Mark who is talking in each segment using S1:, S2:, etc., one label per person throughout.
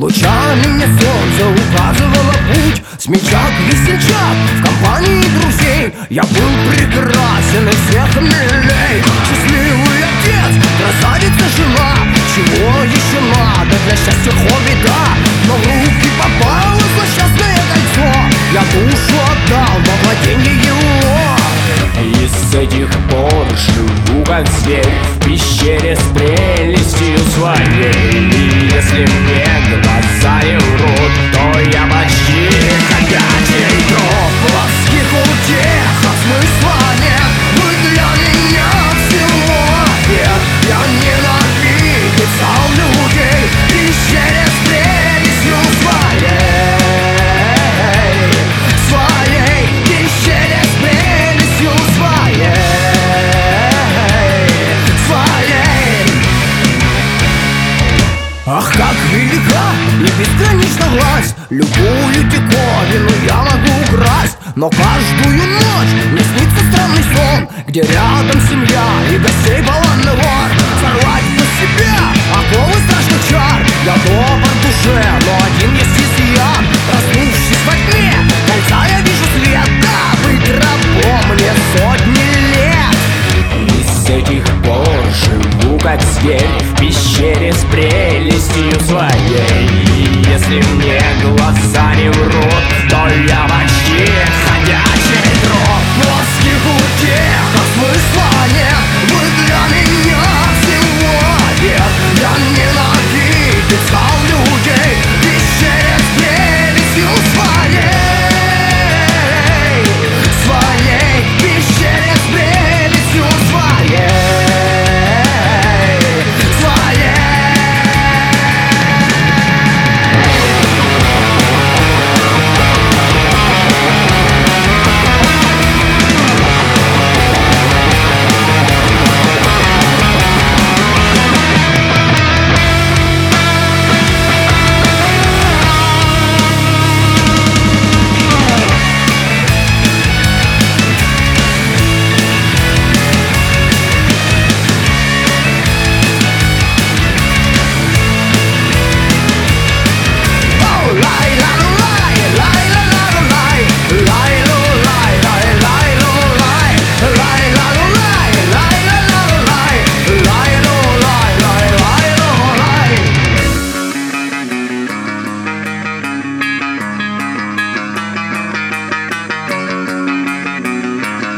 S1: Лучами мне солнце указывало путь. Смельчак, весельчак, в компании друзей я был прекрасен и всех милей. Счастливый отец, красавица жена, чего еще надо для счастья, хобби, да. Но в руки попало злосчастное кольцо, я душу отдал во владенье его.
S2: И с этих пор живу как зверь в пещере с прелестью своей. И если мне глаза не врут, то я почти ходячий труп.
S1: Плоских утехах смысла нет, вы для меня всего нет. Я ненавидел людей в пещере с прелестью своей. Своей пещере с прелестью своей. Ах, как велика и бесконечна власть, любую диковину я могу украсть. Но каждую ночь мне снится странный сон, где рядом семья и гостей полон двор. Сорвать на себя оковы страшных чар, я добр в душе, но один есть изъян. Проснувшись во тьме, кольца я вижу свет, да быть рабом мне сотни лет.
S2: И с этих пор живу как зверь в пещере с прелестью своей. И если мне глаза не врут, то я почти ходячий труп.
S1: Плоских утехах смысла нет, вы для меня всего нет. Я ненавидел людей в пещере с прелестью своей. Своей пещере с прелестью своей.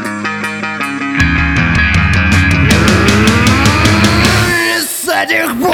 S1: С этих пор